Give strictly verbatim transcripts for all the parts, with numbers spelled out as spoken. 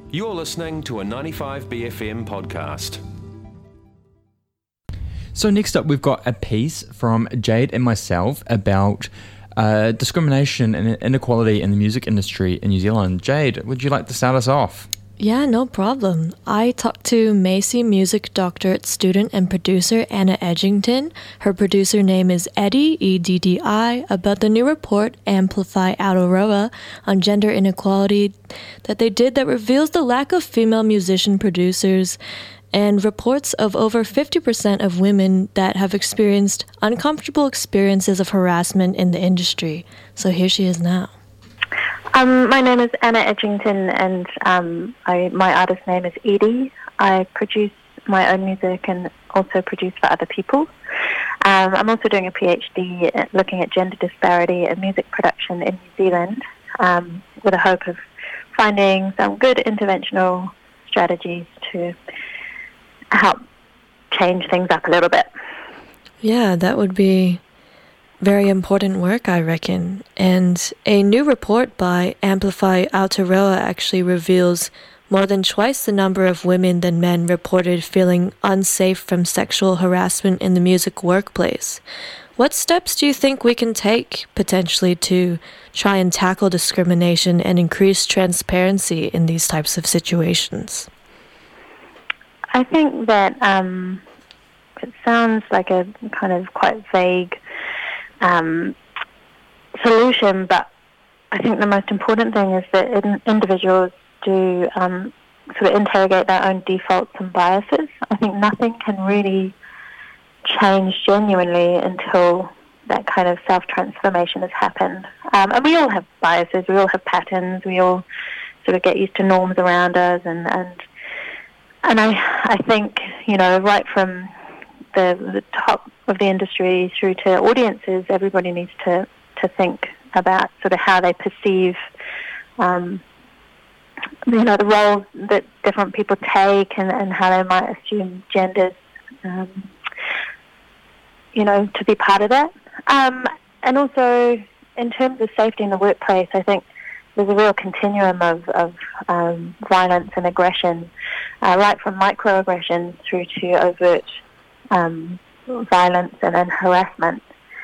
You're listening to a ninety-five B F M podcast. So next up, we've got a piece from Jade and myself about uh, discrimination and inequality in the music industry in New Zealand. Jade, would you like to start us off? Yeah, no problem. I talked to Massey Music Doctorate student and producer Anna Edgington. Her producer name is Eddi, E D D I, about the new report, Amplify Aotearoa, on gender inequality that they did that reveals the lack of female musician producers and reports of over fifty percent of women that have experienced uncomfortable experiences of harassment in the industry. So here she is now. Um, my name is Anna Edgington, and um, I, my artist name is Eddi. I produce my own music and also produce for other people. Um, I'm also doing a PhD looking at gender disparity in music production in New Zealand, um, with a hope of finding some good interventional strategies to help change things up a little bit. Yeah, that would be very important work, I reckon. And a new report by Amplify Aotearoa actually reveals more than twice the number of women than men reported feeling unsafe from sexual harassment in the music workplace. What steps do you think we can take, potentially, to try and tackle discrimination and increase transparency in these types of situations? I think that um, it sounds like a kind of quite vague Um, solution, but I think the most important thing is that in, individuals do um, sort of interrogate their own defaults and biases. I think nothing can really change genuinely until that kind of self-transformation has happened. Um, and we all have biases, we all have patterns, we all sort of get used to norms around us, and and, and I, I think, you know, right from the, the top of the industry through to audiences, everybody needs to, to think about sort of how they perceive, um, you know, the roles that different people take, and, and how they might assume genders, um, you know, to be part of that. Um, and also, in terms of safety in the workplace, I think there's a real continuum of, of um, violence and aggression, uh, right from microaggressions through to overt um violence and, and harassment,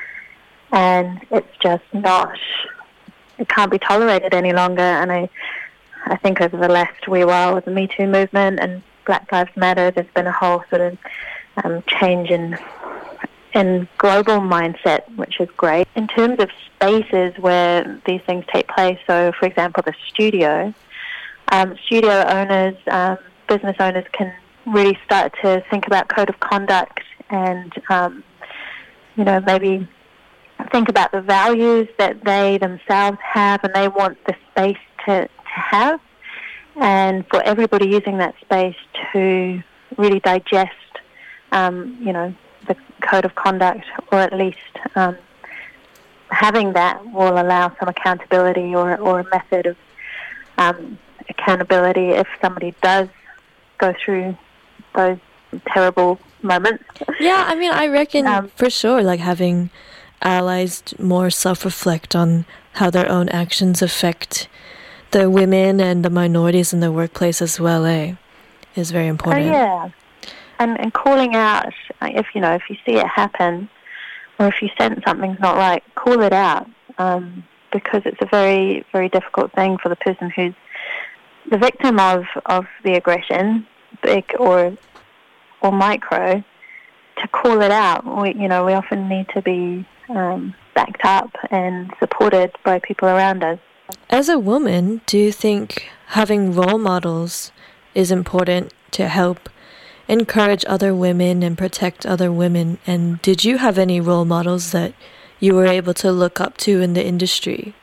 and it's just not, it can't be tolerated any longer. And I I think over the last wee while with the Me Too movement and Black Lives Matter, there's been a whole sort of um, change in in global mindset, which is great. In terms of spaces where these things take place, so for example the studio, um, studio owners, um, business owners can really start to think about code of conduct and, um, you know, maybe think about the values that they themselves have and they want the space to, to have, and for everybody using that space to really digest, um, you know, the code of conduct, or at least um, having that will allow some accountability or, or a method of um, accountability if somebody does go through those terrible moments. Yeah, I mean, I reckon um, for sure, like having allies more self-reflect on how their own actions affect the women and the minorities in the workplace as well, eh, is very important. Oh, yeah. And, and calling out, if, you know, if you see it happen, or if you sense something's not right, call it out, um, because it's a very, very difficult thing for the person who's the victim of, of the aggression, big or or micro, to call it out. We, you know, we often need to be um, backed up and supported by people around us. As a woman, do you think having role models is important to help encourage other women and protect other women? And did you have any role models that you were able to look up to in the industry?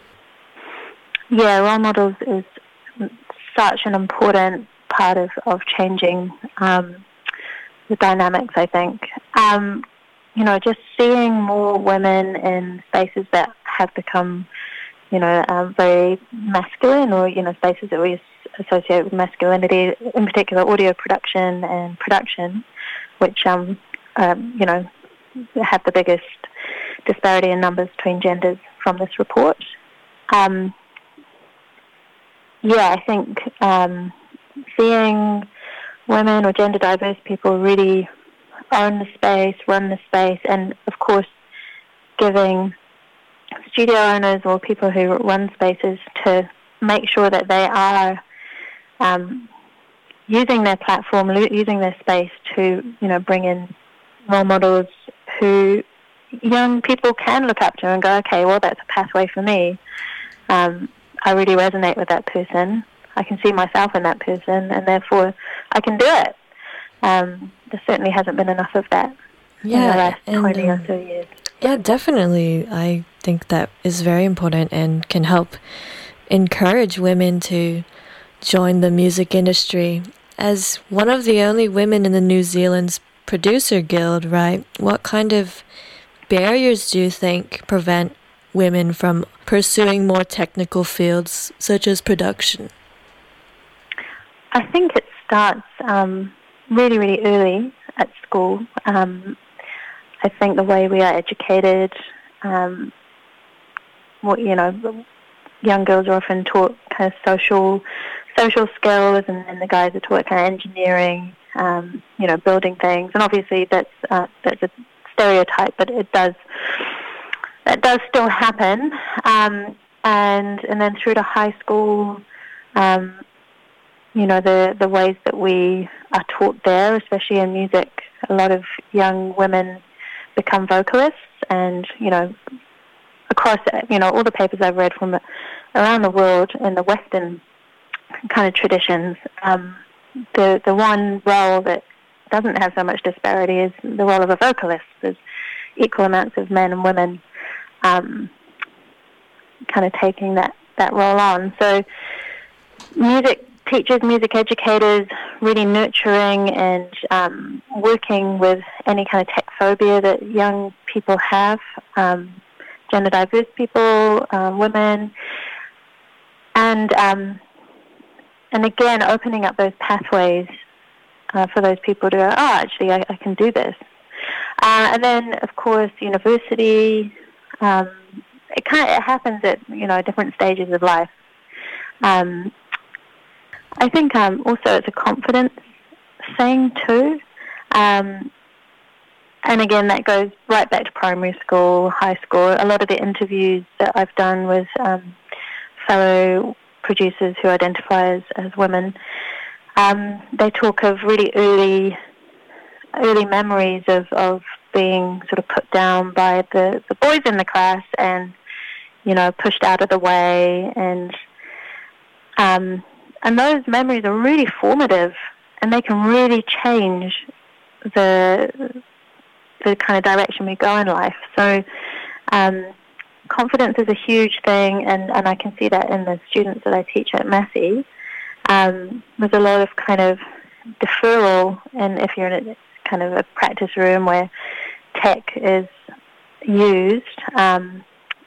Yeah, role models is such an important part of, of changing um, the dynamics, I think. Um, you know, just seeing more women in spaces that have become, you know, um, very masculine, or, you know, spaces that we associate with masculinity, in particular audio production and production, which, um, um, you know, have the biggest disparity in numbers between genders from this report. Um, yeah, I think um, seeing women or gender diverse people really own the space, run the space, and of course giving studio owners or people who run spaces to make sure that they are um, using their platform, using their space to, you know, bring in role models who young people can look up to and go, okay, well, that's a pathway for me. Um, I really resonate with that person. I can see myself in that person, and therefore I can do it. Um, there certainly hasn't been enough of that yeah, in the last and, twenty um, or so years. Yeah, definitely. I think that is very important and can help encourage women to join the music industry. As one of the only women in the New Zealand's producer guild, right, what kind of barriers do you think prevent women from pursuing more technical fields such as production? I think it starts um, really, really early at school. Um, I think the way we are educated, um, what, you know, young girls are often taught kind of social social skills, and, and the guys are taught kind of engineering, um, you know, building things. And obviously that's uh, that's a stereotype, but it does that does still happen. Um, and and then through to high school, um, you know, the the ways that we are taught there, especially in music, a lot of young women become vocalists, and you know, across you know all the papers I've read from around the world in the Western kind of traditions, um, the the one role that doesn't have so much disparity is the role of a vocalist. There's equal amounts of men and women um, kind of taking that, that role on. So music teachers, music educators, really nurturing and um, working with any kind of tech phobia that young people have, um, gender diverse people, um, women, and um, and again opening up those pathways uh, for those people to go, oh, actually, I, I can do this. Uh, and then, of course, university. Um, it kind of it happens at you know different stages of life. Um, I think um, also it's a confidence thing too. Um, and again, that goes right back to primary school, high school. A lot of the interviews that I've done with um, fellow producers who identify as, as women, um, they talk of really early early memories of, of being sort of put down by the, the boys in the class and, you know, pushed out of the way. And um, and those memories are really formative, and they can really change the the kind of direction we go in life. So um, confidence is a huge thing, and, and I can see that in the students that I teach at Massey. Um, there's a lot of kind of deferral, and if you're in a kind of a practice room where tech is used, um,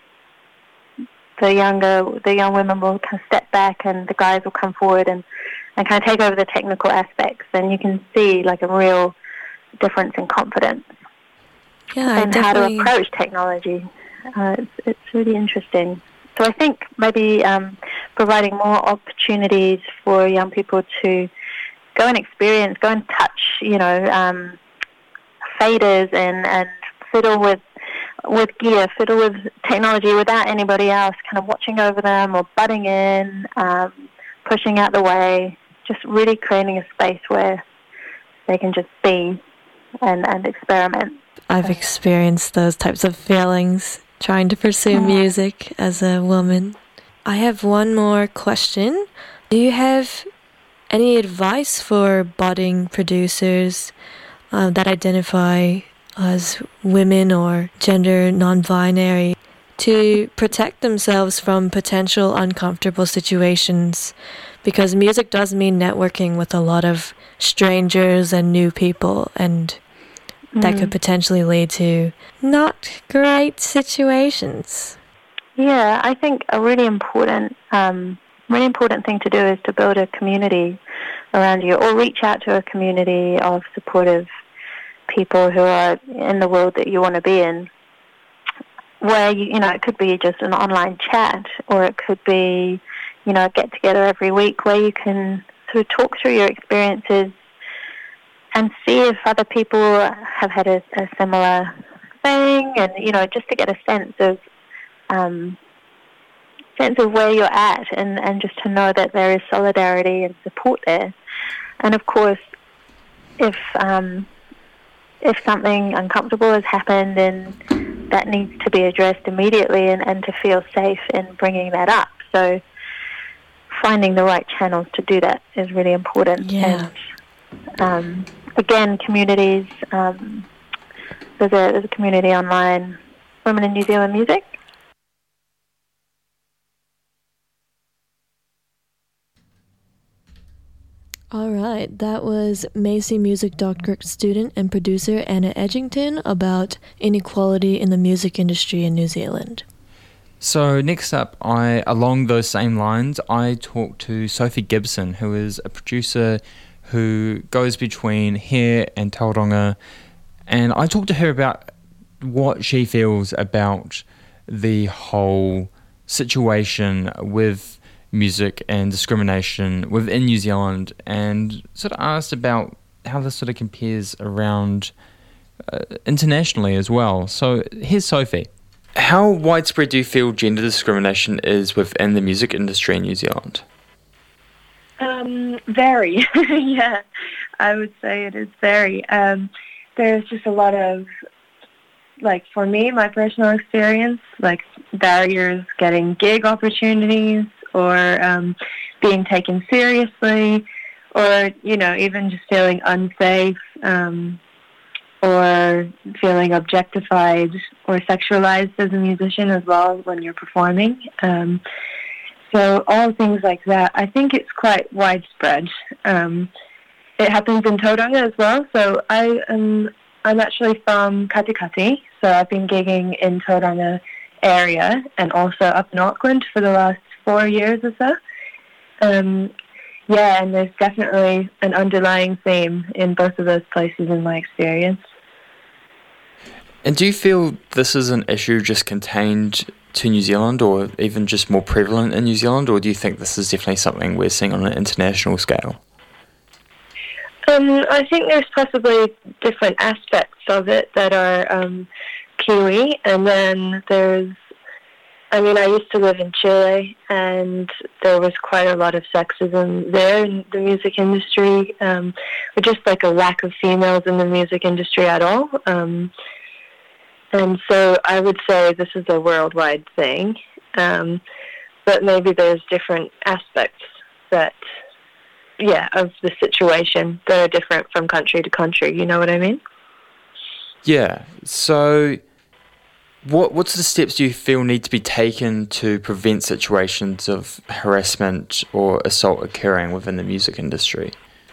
the younger, the young women will kind of step back, and the guys will come forward and, and kind of take over the technical aspects, and you can see like a real difference in confidence yeah, and how to approach technology. Uh, it's, it's really interesting. So I think maybe um, providing more opportunities for young people to go and experience, go and touch, you know, um, faders and, and fiddle with with gear, fiddle with technology without anybody else kind of watching over them or butting in, um, pushing out the way, just really creating a space where they can just be and, and experiment. I've experienced those types of feelings trying to pursue music as a woman. I have one more question. Do you have any advice for budding producers uh, that identify as women or gender non-binary to protect themselves from potential uncomfortable situations? Because music does mean networking with a lot of strangers and new people, and that mm. could potentially lead to not great situations. Yeah, I think a really important, um, really important thing to do is to build a community around you, or reach out to a community of supportive people who are in the world that you want to be in. Where you, you know, it could be just an online chat, or it could be, you know, a get-together every week where you can sort of talk through your experiences and see if other people have had a, a similar thing, and, you know, just to get a sense of um, sense of where you're at, and, and just to know that there is solidarity and support there. And of course, if um, if something uncomfortable has happened, then that needs to be addressed immediately, and, and to feel safe in bringing that up. So finding the right channels to do that is really important. Yeah. And um, again, communities, um, there's, a, there's a community online, Women in New Zealand Music. All right, that was Massey Music Doctorate student and producer Anna Edgington about inequality in the music industry in New Zealand. So next up, I along those same lines, I talked to Sophie Gibson, who is a producer who goes between here and Tauranga, and I talked to her about what she feels about the whole situation with music and discrimination within New Zealand, and sort of asked about how this sort of compares around uh, internationally as well. So here's Sophie. How widespread do you feel gender discrimination is within the music industry in New Zealand? Um, very. Yeah, I would say it is very. Um, there's just a lot of, like, for me, my personal experience, like barriers getting gig opportunities, or um, being taken seriously, or, you know, even just feeling unsafe, um, or feeling objectified or sexualized as a musician as well when you're performing. Um, so all things like that, I think it's quite widespread. Um, it happens in Tauranga as well. So I am, I'm actually from Katikati, so I've been gigging in Tauranga area and also up in Auckland for the last four years or so. Um, yeah, and there's definitely an underlying theme in both of those places in my experience. And do you feel this is an issue just contained to New Zealand, or even just more prevalent in New Zealand, or do you think this is definitely something we're seeing on an international scale? Um, I think there's possibly different aspects of it that are um, Kiwi, and then there's, I mean, I used to live in Chile, and there was quite a lot of sexism there in the music industry, um, or just like a lack of females in the music industry at all. Um, and so I would say this is a worldwide thing, um, but maybe there's different aspects that, yeah, of the situation that are different from country to country, you know what I mean? Yeah, so what what's the steps do you feel need to be taken to prevent situations of harassment or assault occurring within the music industry?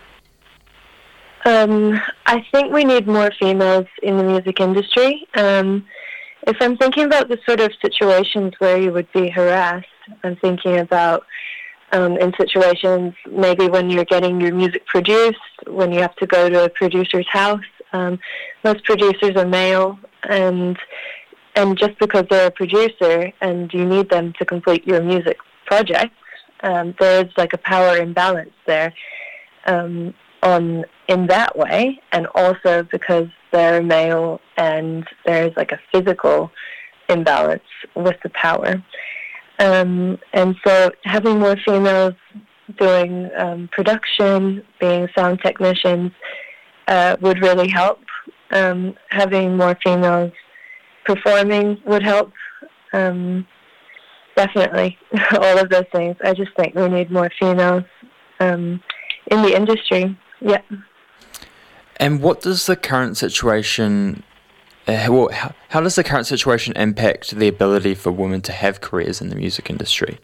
Um, I think we need more females in the music industry. Um, if I'm thinking about the sort of situations where you would be harassed, I'm thinking about um, in situations maybe when you're getting your music produced, when you have to go to a producer's house. Um, most producers are male, and and just because they're a producer and you need them to complete your music project, um, there's like a power imbalance there um, on in that way, and also because they're male and there's like a physical imbalance with the power. Um, and so having more females doing um, production, being sound technicians, uh, would really help. Um, having more females performing would help. Um, definitely, all of those things. I just think we need more females um, in the industry. Yeah. And what does the current situation, uh, well, how, how does the current situation impact the ability for women to have careers in the music industry?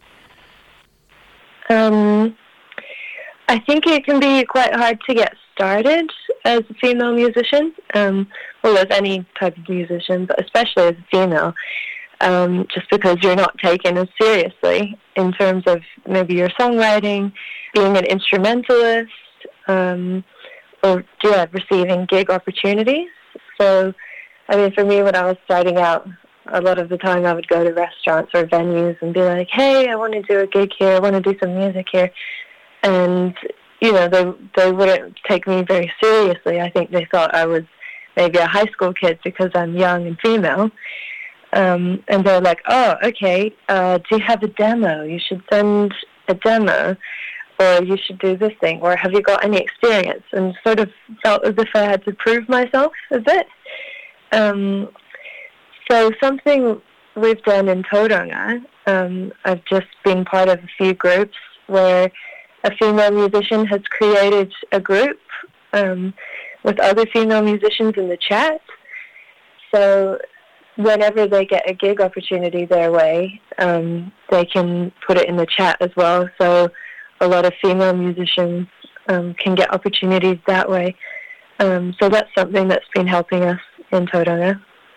Um, I think it can be quite hard to get started as a female musician, um, well, as any type of musician, but especially as a female, um, just because you're not taken as seriously in terms of maybe your songwriting, being an instrumentalist, um, or yeah, receiving gig opportunities. So, I mean, for me, when I was starting out, a lot of the time I would go to restaurants or venues and be like, hey, I want to do a gig here, I want to do some music here. And, you know, they they wouldn't take me very seriously. I think they thought I was maybe a high school kid because I'm young and female. Um, and they're like, oh, okay, uh, do you have a demo? You should send a demo, or you should do this thing, or have you got any experience? And sort of felt as if I had to prove myself a bit. Um, so something we've done in Tauranga, um, I've just been part of a few groups where a female musician has created a group um, with other female musicians in the chat. So whenever they get a gig opportunity their way, um, they can put it in the chat as well. So a lot of female musicians um, can get opportunities that way. Um, so that's something that's been helping us in Tauranga.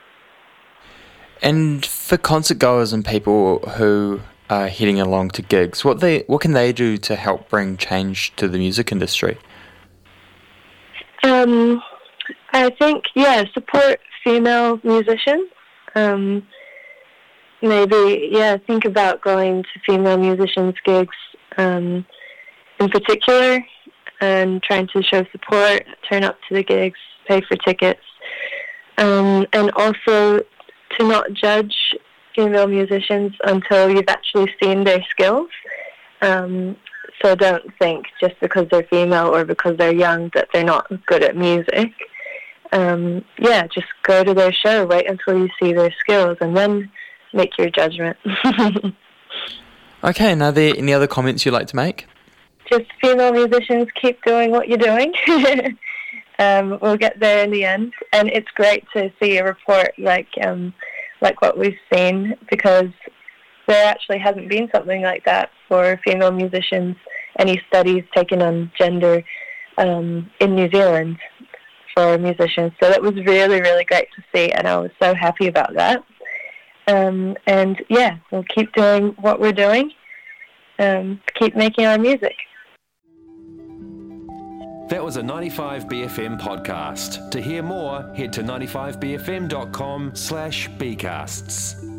And for concert goers and people who are heading along to gigs, what they what can they do to help bring change to the music industry? Um, I think, yeah, support female musicians. Um, maybe, yeah, think about going to female musicians' gigs um, in particular, and trying to show support, turn up to the gigs, pay for tickets, um, and also to not judge female musicians until you've actually seen their skills. Um, so don't think just because they're female or because they're young that they're not good at music. Um, yeah, just go to their show, wait until you see their skills, and then make your judgment. Okay, and are there any other comments you'd like to make? Just female musicians, keep doing what you're doing. um, we'll get there in the end. And it's great to see a report like um, like what we've seen, because there actually hasn't been something like that for female musicians, any studies taken on gender um, in New Zealand for musicians. So that was really, really great to see, and I was so happy about that. Um, and yeah, we'll keep doing what we're doing, um, keep making our music. That was a ninety-five B F M podcast. To hear more, head to ninety-five b f m dot com slash bcasts.